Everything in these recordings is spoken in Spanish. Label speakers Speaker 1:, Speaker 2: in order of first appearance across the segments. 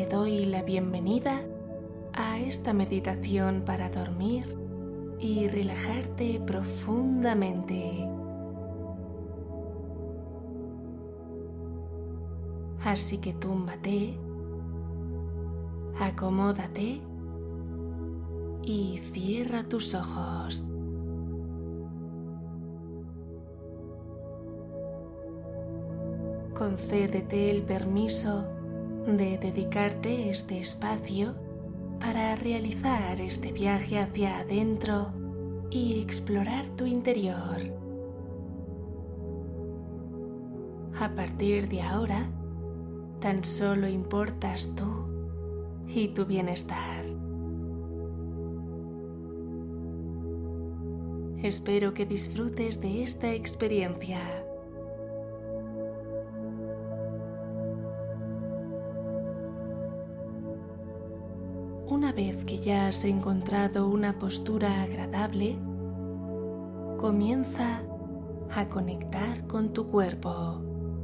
Speaker 1: te doy la bienvenida a esta meditación para dormir y relajarte profundamente. Así que túmbate, acomódate y cierra tus ojos. Concédete el permiso de dedicarte este espacio para realizar este viaje hacia adentro y explorar tu interior. A partir de ahora, tan solo importas tú y tu bienestar. Espero que disfrutes de esta experiencia. Una vez que ya has encontrado una postura agradable, comienza a conectar con tu cuerpo.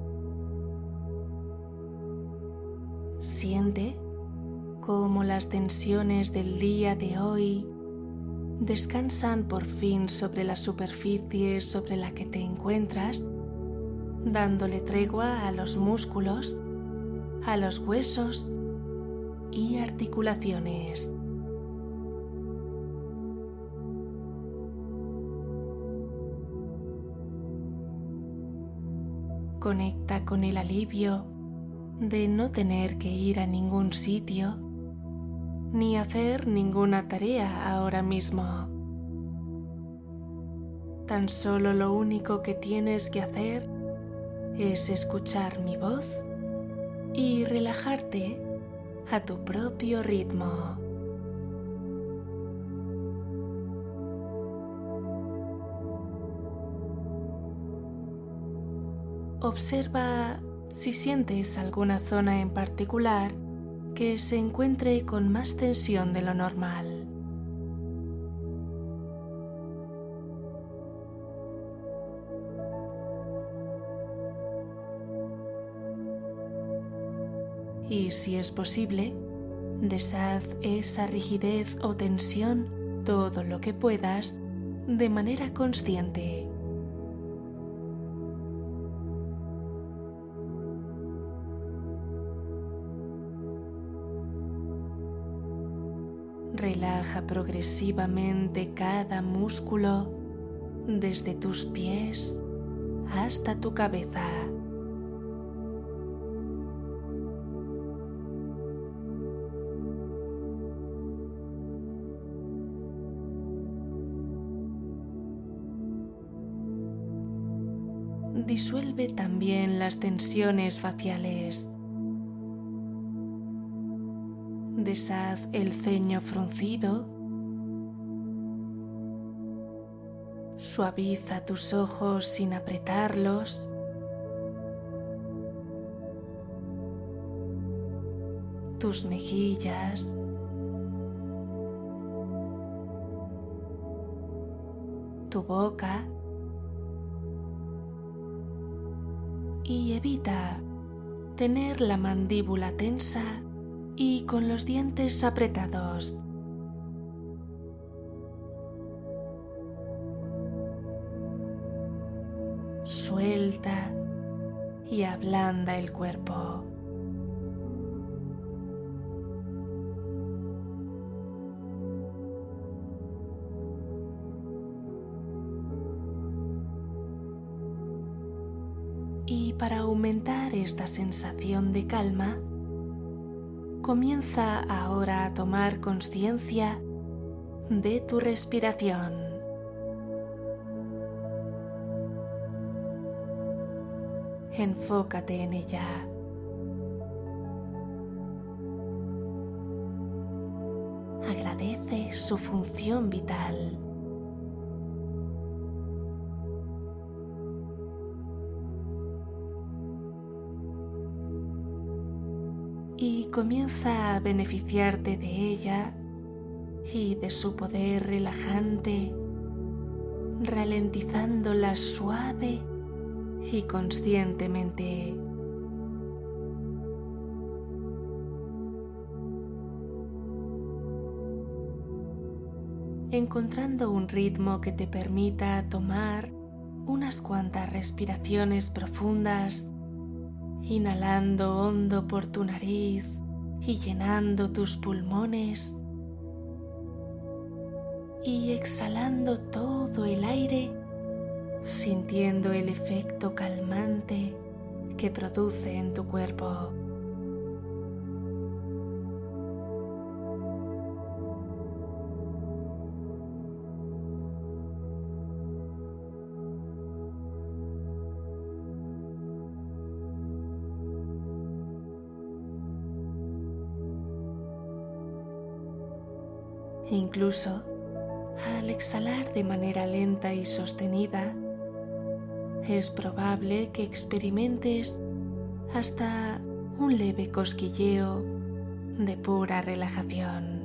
Speaker 1: Siente cómo las tensiones del día de hoy descansan por fin sobre la superficie sobre la que te encuentras, dándole tregua a los músculos, a los huesos y articulaciones. Conecta con el alivio de no tener que ir a ningún sitio ni hacer ninguna tarea ahora mismo. Tan solo lo único que tienes que hacer es escuchar mi voz y relajarte a tu propio ritmo. Observa si sientes alguna zona en particular que se encuentre con más tensión de lo normal. Y si es posible, deshaz esa rigidez o tensión todo lo que puedas de manera consciente. Relaja progresivamente cada músculo desde tus pies hasta tu cabeza. Disuelve también las tensiones faciales. Deshaz el ceño fruncido. Suaviza tus ojos sin apretarlos. Tus mejillas. Tu boca. Y evita tener la mandíbula tensa y con los dientes apretados. Suelta y ablanda el cuerpo. Y para aumentar esta sensación de calma, comienza ahora a tomar conciencia de tu respiración. Enfócate en ella. Agradece su función vital. Y comienza a beneficiarte de ella y de su poder relajante, ralentizándola suave y conscientemente. encontrando un ritmo que te permita tomar unas cuantas respiraciones profundas, inhalando hondo por tu nariz y llenando tus pulmones, y exhalando todo el aire, sintiendo el efecto calmante que produce en tu cuerpo. Incluso al exhalar de manera lenta y sostenida, es probable que experimentes hasta un leve cosquilleo de pura relajación.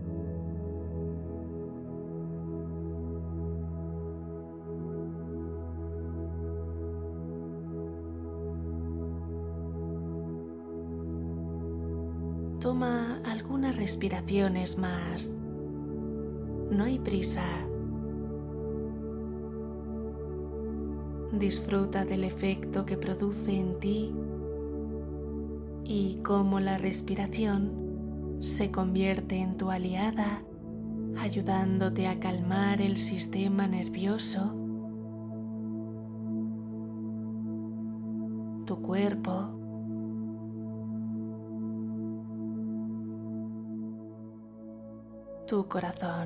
Speaker 1: Toma algunas respiraciones más. No hay prisa. Disfruta del efecto que produce en ti y cómo la respiración se convierte en tu aliada, ayudándote a calmar el sistema nervioso, tu cuerpo, tu corazón.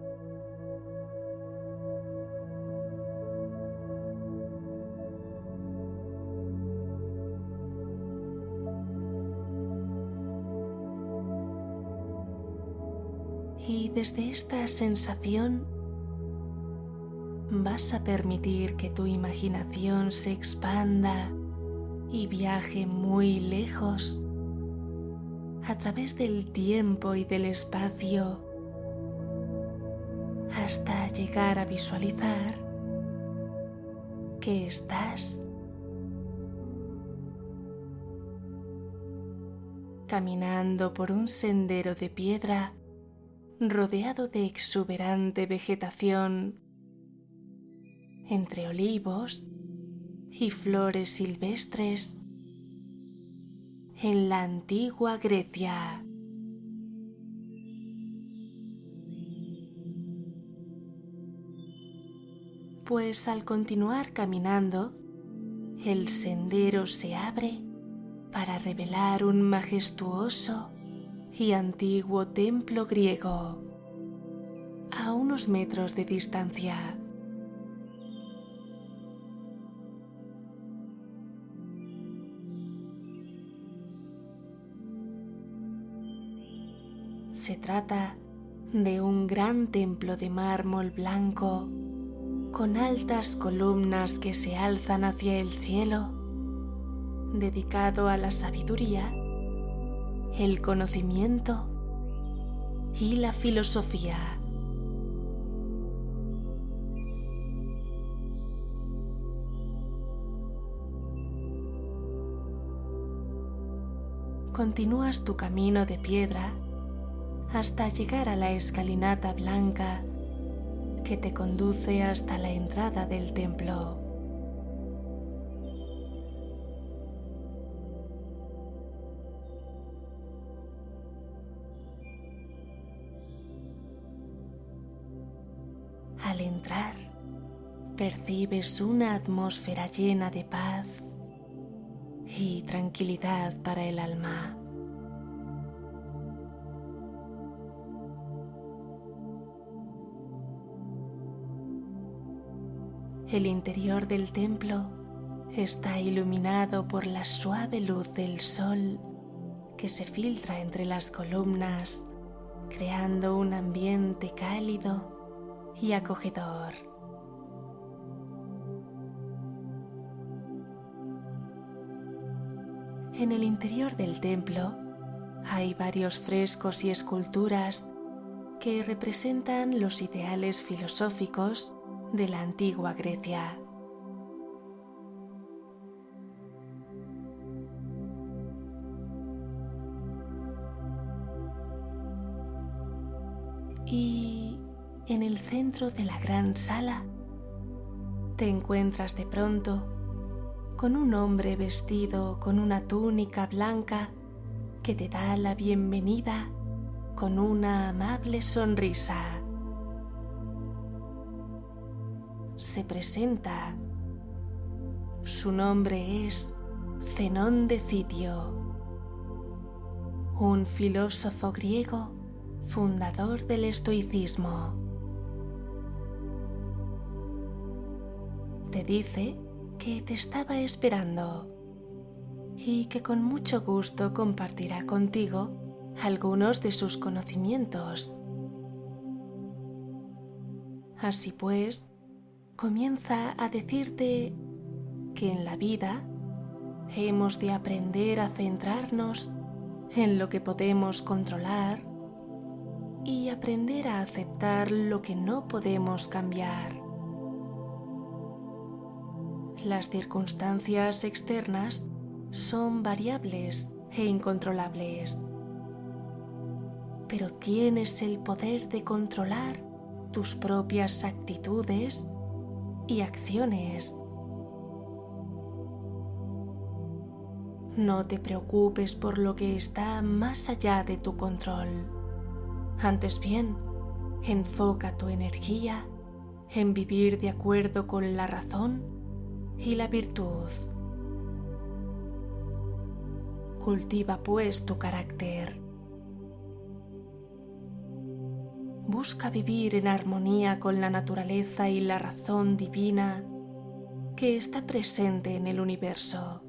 Speaker 1: Y desde esta sensación vas a permitir que tu imaginación se expanda y viaje muy lejos a través del tiempo y del espacio hasta llegar a visualizar que estás caminando por un sendero de piedra rodeado de exuberante vegetación, entre olivos y flores silvestres, en la antigua Grecia. Pues al continuar caminando, el sendero se abre para revelar un majestuoso y antiguo templo griego a unos metros de distancia. Se trata de un gran templo de mármol blanco con altas columnas que se alzan hacia el cielo, dedicado a la sabiduría, el conocimiento y la filosofía. Continúas tu camino de piedra hasta llegar a la escalinata blanca que te conduce hasta la entrada del templo. Al entrar, percibes una atmósfera llena de paz y tranquilidad para el alma. El interior del templo está iluminado por la suave luz del sol que se filtra entre las columnas, creando un ambiente cálido y acogedor. En el interior del templo hay varios frescos y esculturas que representan los ideales filosóficos de la antigua Grecia. Y en el centro de la gran sala, te encuentras de pronto con un hombre vestido con una túnica blanca que te da la bienvenida con una amable sonrisa. Se presenta. Su nombre es Zenón de Citio, un filósofo griego fundador del estoicismo. Te dice que te estaba esperando y que con mucho gusto compartirá contigo algunos de sus conocimientos. Así pues, comienza a decirte que en la vida hemos de aprender a centrarnos en lo que podemos controlar y aprender a aceptar lo que no podemos cambiar. Las circunstancias externas son variables e incontrolables, pero tienes el poder de controlar tus propias actitudes y acciones. No te preocupes por lo que está más allá de tu control. Antes bien, enfoca tu energía en vivir de acuerdo con la razón y la virtud. Cultiva pues tu carácter. Busca vivir en armonía con la naturaleza y la razón divina que está presente en el universo.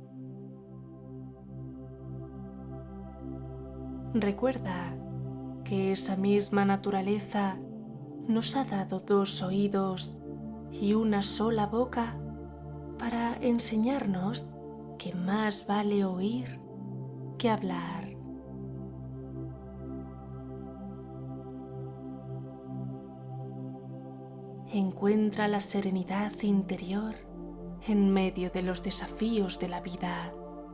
Speaker 1: Recuerda que esa misma naturaleza nos ha dado 2 oídos y una sola boca para enseñarnos que más vale oír que hablar. Encuentra la serenidad interior en medio de los desafíos de la vida.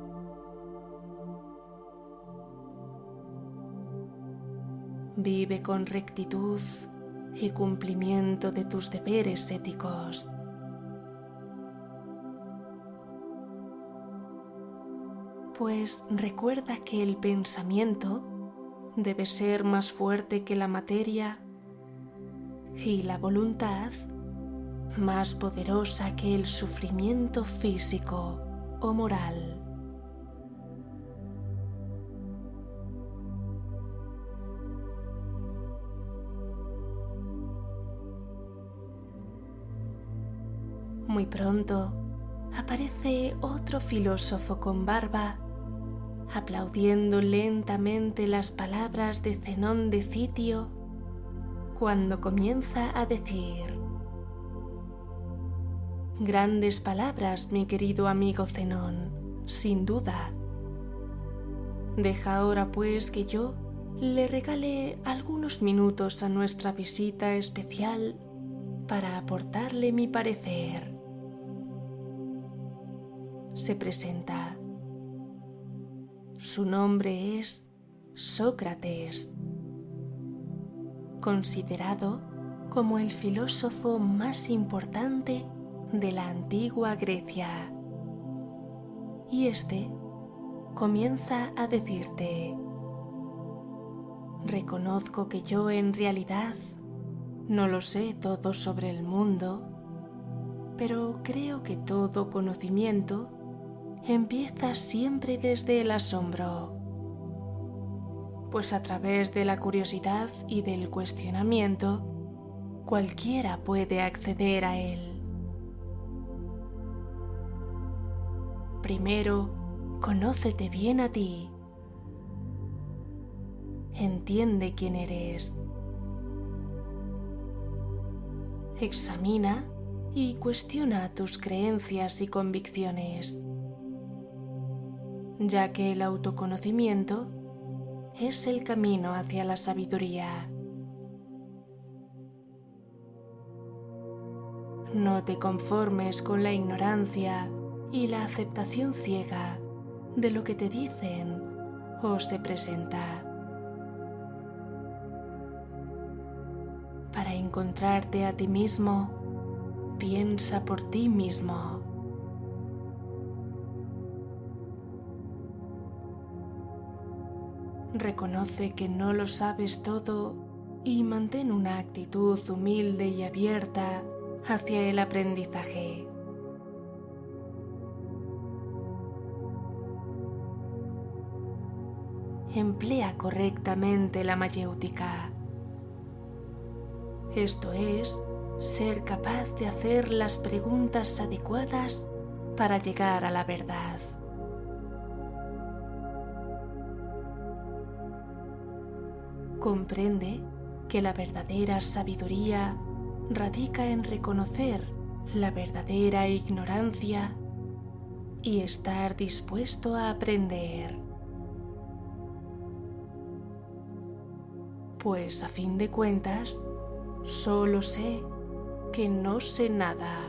Speaker 1: Vive con rectitud y cumplimiento de tus deberes éticos. Pues recuerda que el pensamiento debe ser más fuerte que la materia y la voluntad más poderosa que el sufrimiento físico o moral. Muy pronto aparece otro filósofo con barba, aplaudiendo lentamente las palabras de Zenón de Citio cuando comienza a decir: grandes palabras, mi querido amigo Zenón, sin duda. Deja ahora pues que yo le regale algunos minutos a nuestra visita especial para aportarle mi parecer. Se presenta. Su nombre es Sócrates, considerado como el filósofo más importante de la antigua Grecia. Y este comienza a decirte: reconozco que yo en realidad no lo sé todo sobre el mundo, pero creo que todo conocimiento empieza siempre desde el asombro, pues a través de la curiosidad y del cuestionamiento, cualquiera puede acceder a él. Primero, conócete bien a ti. Entiende quién eres. Examina y cuestiona tus creencias y convicciones, ya que el autoconocimiento es el camino hacia la sabiduría. No te conformes con la ignorancia y la aceptación ciega de lo que te dicen o se presenta. Para encontrarte a ti mismo, piensa por ti mismo. Reconoce que no lo sabes todo y mantén una actitud humilde y abierta hacia el aprendizaje. Emplea correctamente la mayéutica. Esto es, ser capaz de hacer las preguntas adecuadas para llegar a la verdad. Comprende que la verdadera sabiduría radica en reconocer la verdadera ignorancia y estar dispuesto a aprender. Pues a fin de cuentas, solo sé que no sé nada.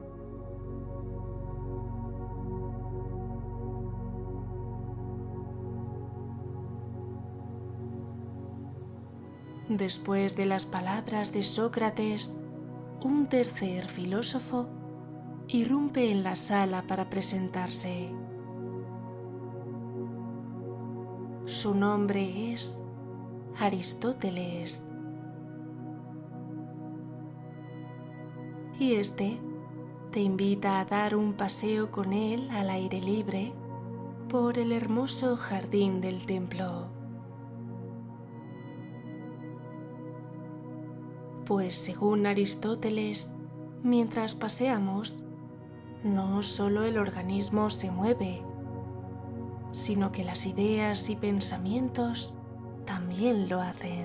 Speaker 1: Después de las palabras de Sócrates, un tercer filósofo irrumpe en la sala para presentarse. Su nombre es Aristóteles. Y este te invita a dar un paseo con él al aire libre por el hermoso jardín del templo. Pues según Aristóteles, mientras paseamos, no solo el organismo se mueve, sino que las ideas y pensamientos también lo hacen.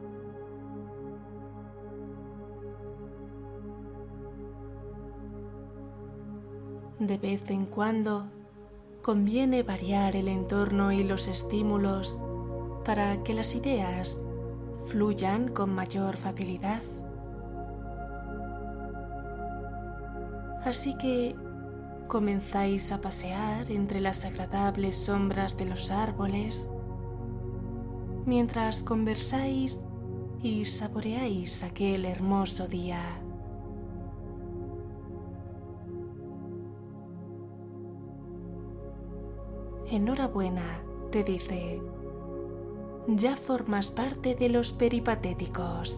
Speaker 1: De vez en cuando, conviene variar el entorno y los estímulos para que las ideas fluyan con mayor facilidad. Así que comenzáis a pasear entre las agradables sombras de los árboles, mientras conversáis y saboreáis aquel hermoso día. Enhorabuena, te dice. Ya formas parte de los peripatéticos.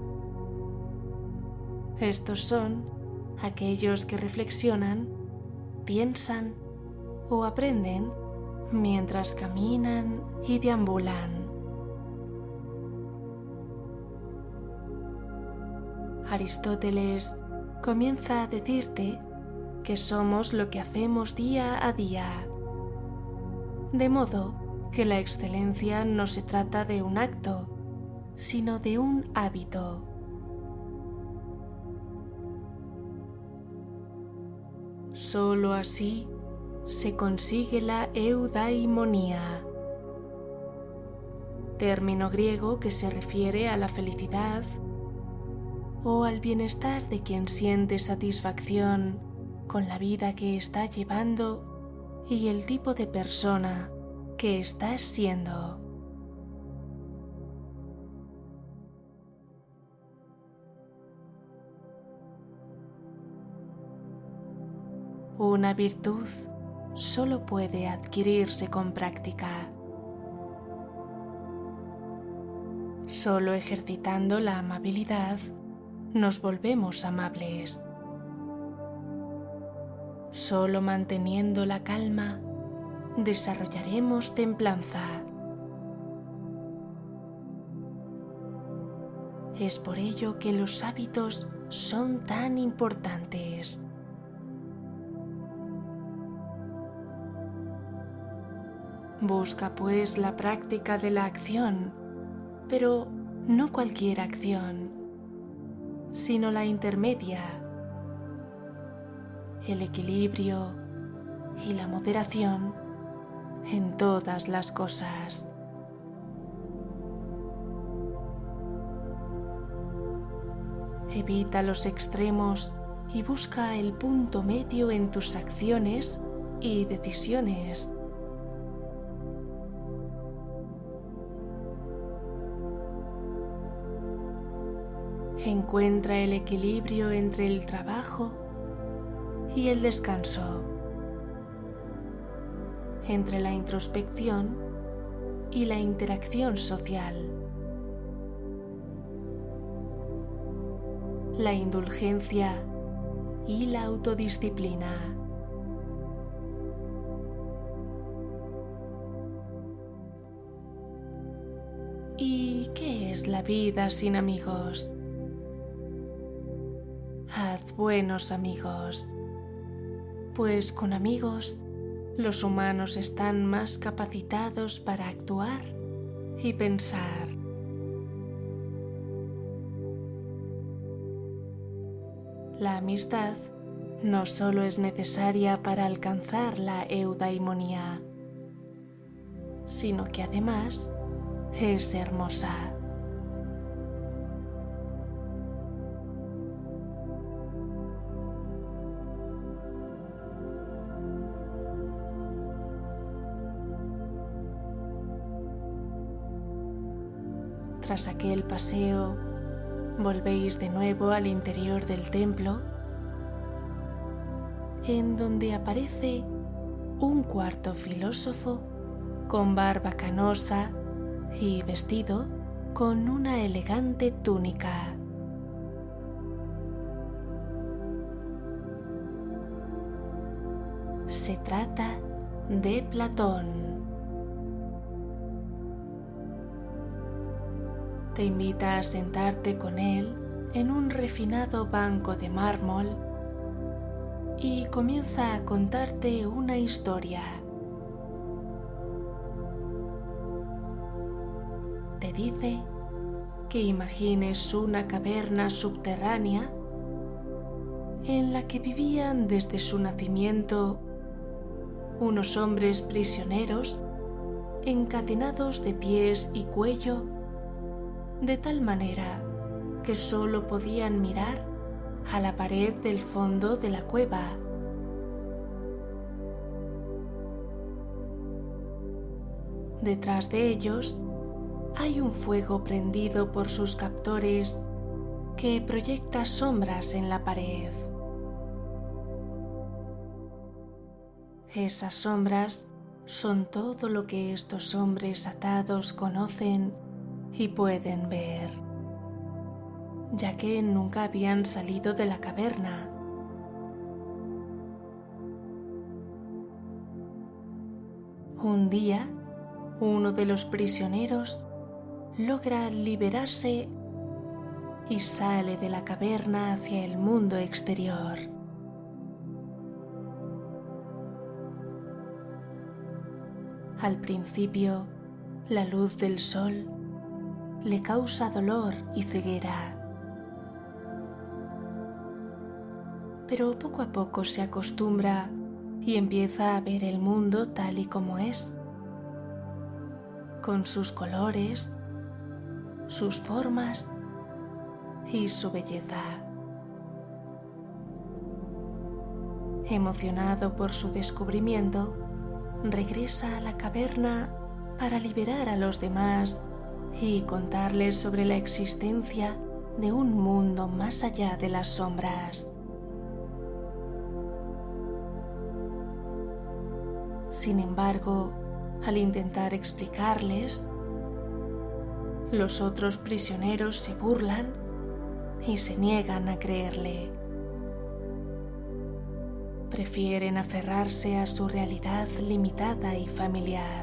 Speaker 1: Estos son aquellos que reflexionan, piensan o aprenden mientras caminan y deambulan. Aristóteles comienza a decirte que somos lo que hacemos día a día, de modo que la excelencia no se trata de un acto, sino de un hábito. Solo así se consigue la eudaimonía, término griego que se refiere a la felicidad o al bienestar de quien siente satisfacción con la vida que está llevando y el tipo de persona que estás siendo. Una virtud solo puede adquirirse con práctica. Solo ejercitando la amabilidad nos volvemos amables. Solo manteniendo la calma desarrollaremos templanza. Es por ello que los hábitos son tan importantes. Busca pues la práctica de la acción, pero no cualquier acción, sino la intermedia, el equilibrio y la moderación en todas las cosas. Evita los extremos y busca el punto medio en tus acciones y decisiones. Encuentra el equilibrio entre el trabajo y el descanso, entre la introspección y la interacción social, la indulgencia y la autodisciplina. ¿Y qué es la vida sin amigos? Haz buenos amigos, pues con amigos los humanos están más capacitados para actuar y pensar. La amistad no solo es necesaria para alcanzar la eudaimonía, sino que además es hermosa. Tras aquel paseo, volvéis de nuevo al interior del templo, en donde aparece un cuarto filósofo con barba canosa y vestido con una elegante túnica. Se trata de Platón. Te invita a sentarte con él en un refinado banco de mármol y comienza a contarte una historia. Te dice que imagines una caverna subterránea en la que vivían desde su nacimiento unos hombres prisioneros encadenados de pies y cuello de tal manera que solo podían mirar a la pared del fondo de la cueva. Detrás de ellos hay un fuego prendido por sus captores que proyecta sombras en la pared. Esas sombras son todo lo que estos hombres atados conocen y pueden ver, ya que nunca habían salido de la caverna. Un día, uno de los prisioneros logra liberarse y sale de la caverna hacia el mundo exterior. Al principio, la luz del sol le causa dolor y ceguera, pero poco a poco se acostumbra y empieza a ver el mundo tal y como es, con sus colores, sus formas y su belleza. Emocionado por su descubrimiento, regresa a la caverna para liberar a los demás y contarles sobre la existencia de un mundo más allá de las sombras. Sin embargo, al intentar explicarles, los otros prisioneros se burlan y se niegan a creerle. Prefieren aferrarse a su realidad limitada y familiar.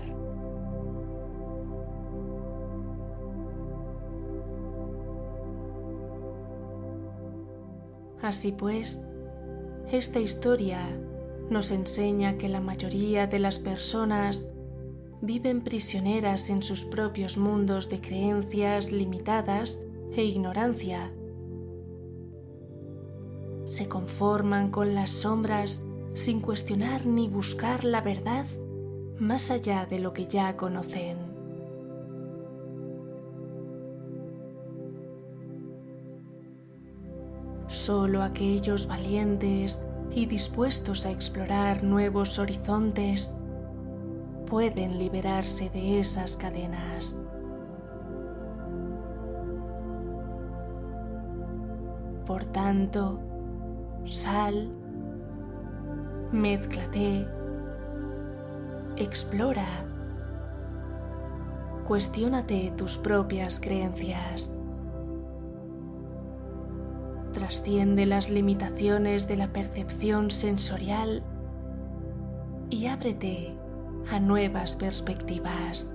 Speaker 1: Así pues, esta historia nos enseña que la mayoría de las personas viven prisioneras en sus propios mundos de creencias limitadas e ignorancia. Se conforman con las sombras sin cuestionar ni buscar la verdad más allá de lo que ya conocen. Solo aquellos valientes y dispuestos a explorar nuevos horizontes pueden liberarse de esas cadenas. Por tanto, sal, mézclate, explora, cuestiónate tus propias creencias. Trasciende las limitaciones de la percepción sensorial y ábrete a nuevas perspectivas.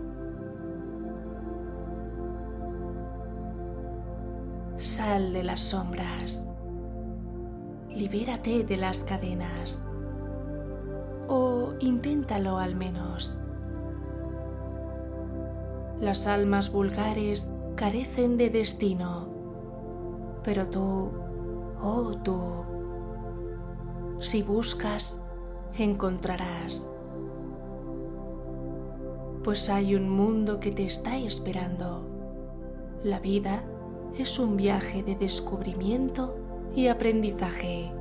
Speaker 1: Sal de las sombras, libérate de las cadenas, o inténtalo al menos. Las almas vulgares carecen de destino, pero tú, oh tú, si buscas, encontrarás, pues hay un mundo que te está esperando. La vida es un viaje de descubrimiento y aprendizaje.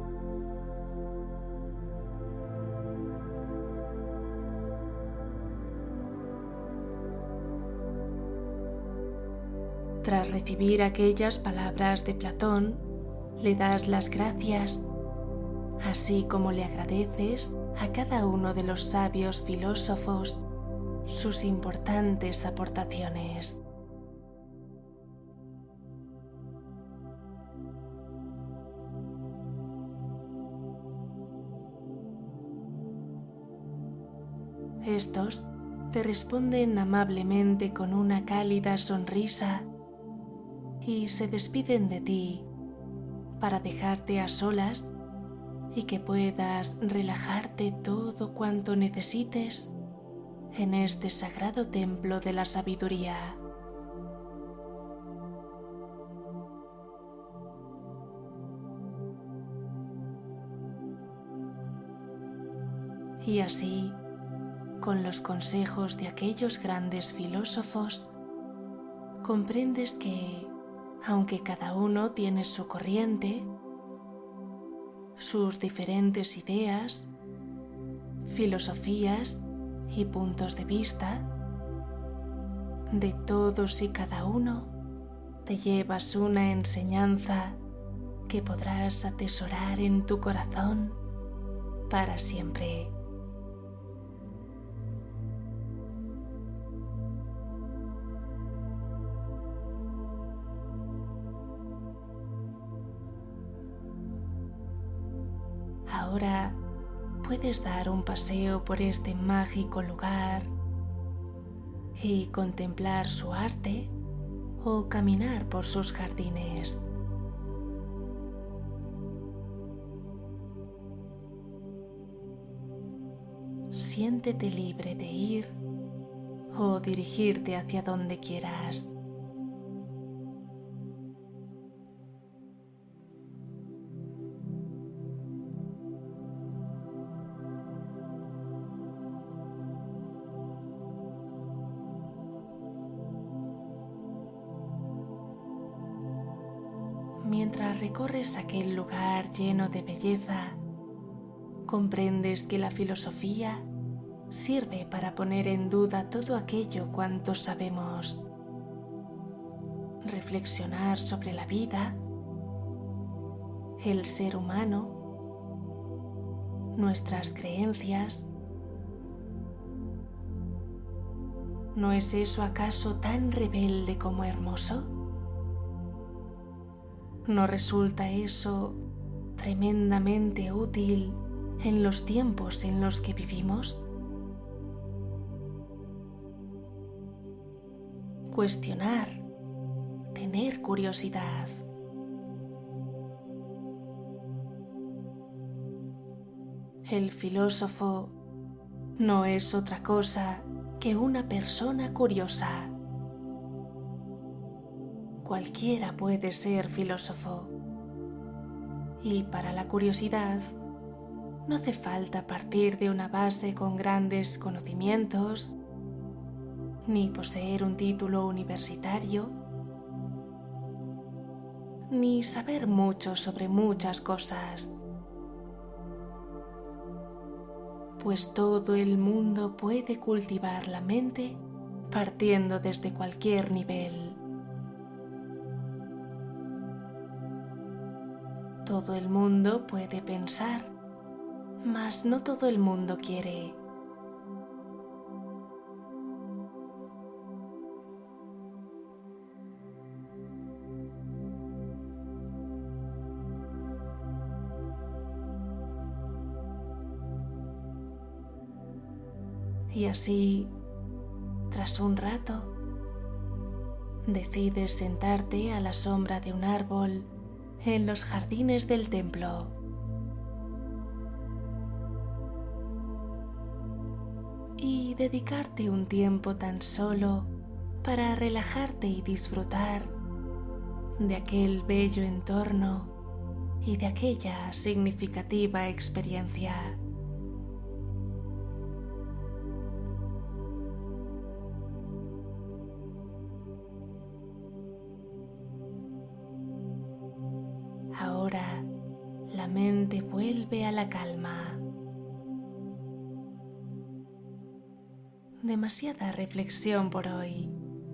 Speaker 1: Tras recibir aquellas palabras de Platón, le das las gracias, así como le agradeces a cada uno de los sabios filósofos sus importantes aportaciones. Estos te responden amablemente con una cálida sonrisa y se despiden de ti para dejarte a solas y que puedas relajarte todo cuanto necesites en este sagrado templo de la sabiduría. Y así, con los consejos de aquellos grandes filósofos, comprendes que, aunque cada uno tiene su corriente, sus diferentes ideas, filosofías y puntos de vista, de todos y cada uno te llevas una enseñanza que podrás atesorar en tu corazón para siempre. Ahora puedes dar un paseo por este mágico lugar y contemplar su arte o caminar por sus jardines. Siéntete libre de ir o dirigirte hacia donde quieras. Mientras recorres aquel lugar lleno de belleza, comprendes que la filosofía sirve para poner en duda todo aquello cuanto sabemos, reflexionar sobre la vida, el ser humano, nuestras creencias. ¿No es eso acaso tan rebelde como hermoso? ¿No resulta eso tremendamente útil en los tiempos en los que vivimos? Cuestionar, tener curiosidad. El filósofo no es otra cosa que una persona curiosa. Cualquiera puede ser filósofo. Y para la curiosidad no hace falta partir de una base con grandes conocimientos, ni poseer un título universitario, ni saber mucho sobre muchas cosas. Pues todo el mundo puede cultivar la mente partiendo desde cualquier nivel. Todo el mundo puede pensar, mas no todo el mundo quiere. Y así, tras un rato, decides sentarte a la sombra de un árbol en los jardines del templo. Y dedicarte un tiempo tan solo para relajarte y disfrutar de aquel bello entorno y de aquella significativa experiencia. Ahora la mente vuelve a la calma. Demasiada reflexión por hoy.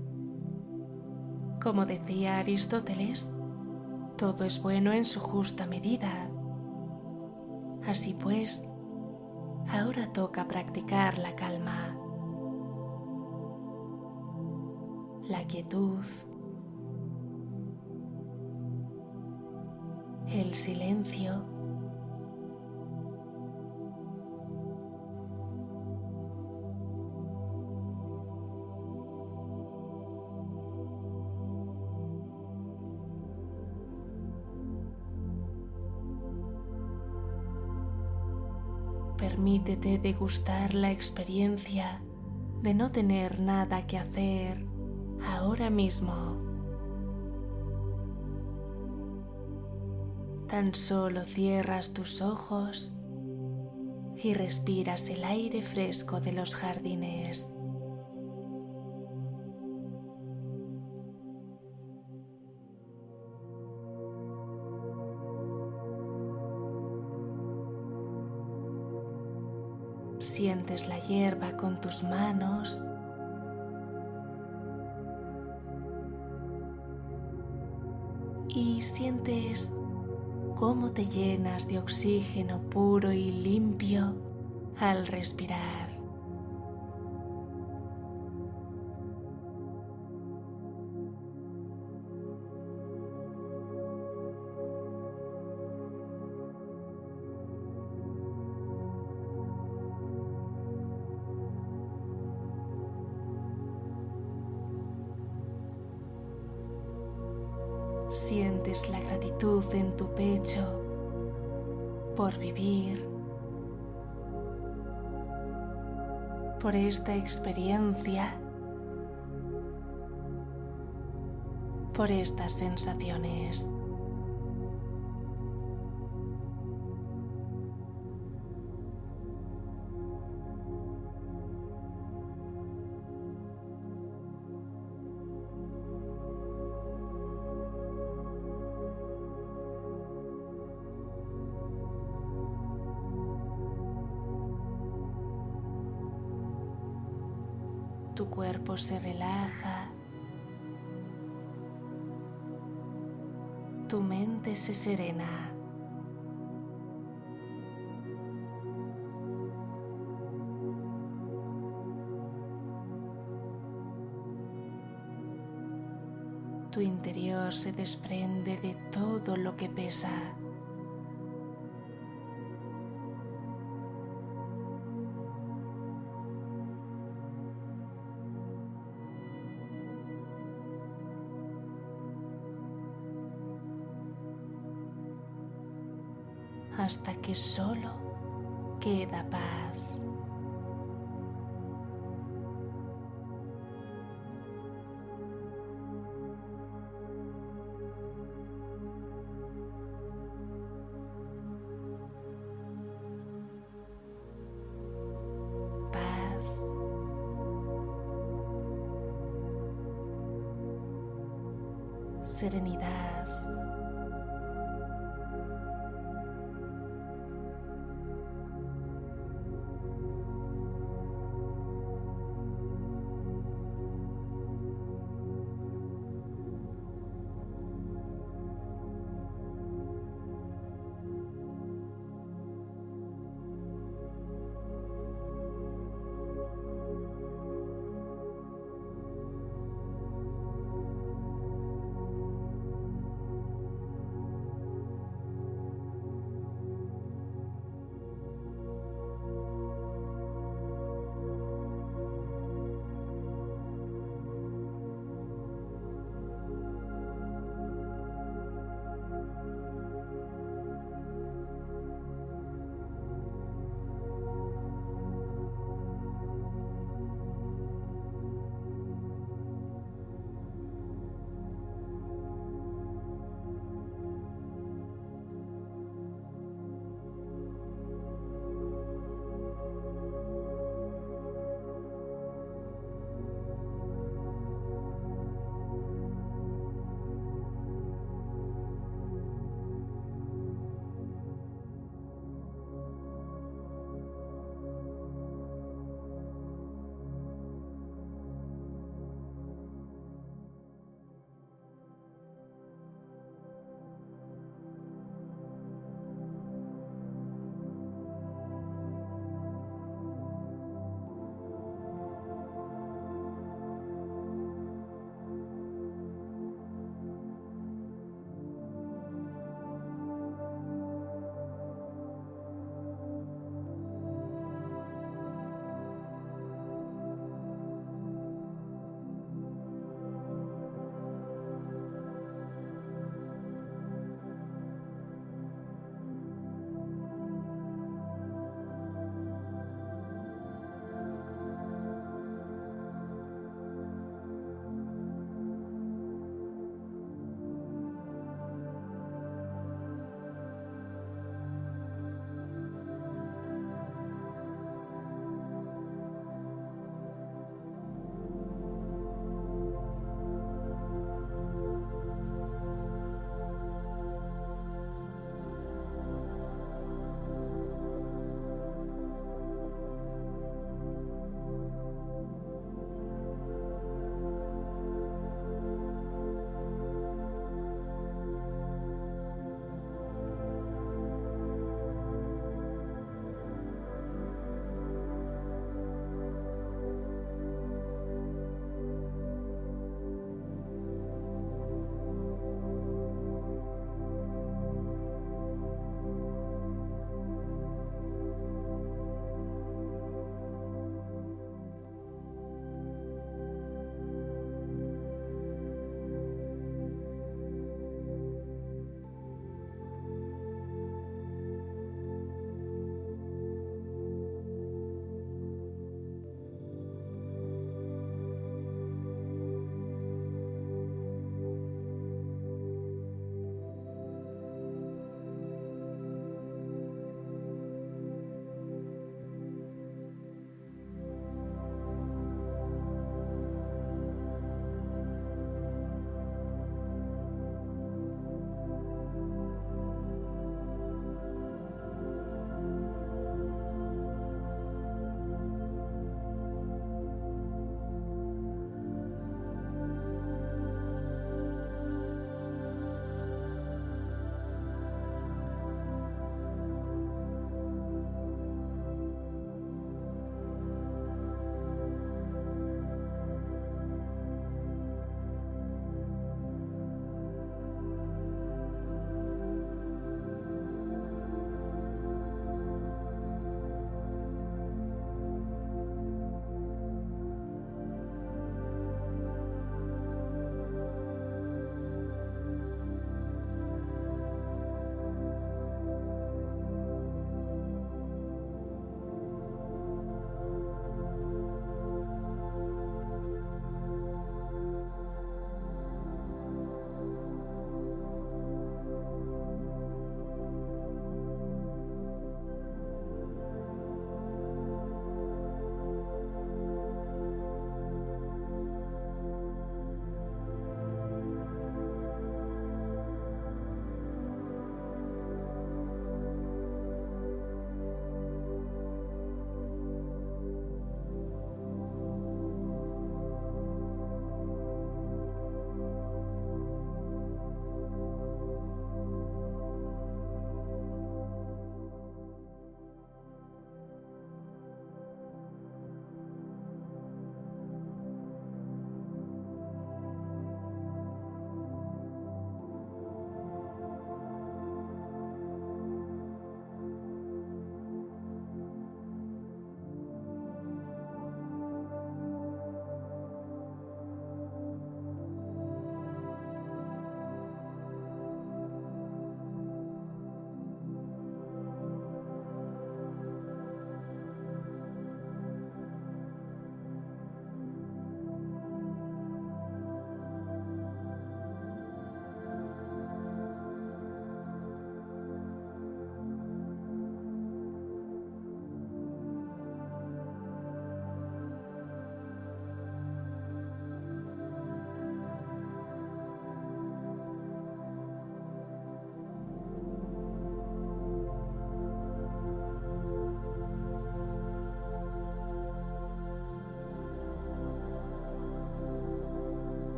Speaker 1: Como decía Aristóteles, todo es bueno en su justa medida. Así pues, ahora toca practicar la calma, la quietud, el silencio, permítete degustar la experiencia de no tener nada que hacer ahora mismo. Tan solo cierras tus ojos y respiras el aire fresco de los jardines. Sientes la hierba con tus manos y sientes cómo te llenas de oxígeno puro y limpio al respirar. Sientes la gratitud en tu pecho por vivir, por esta experiencia, por estas sensaciones. Tu cuerpo se relaja, tu mente se serena. Tu interior se desprende de todo lo que pesa. Hasta que solo queda paz. Paz. Serenidad.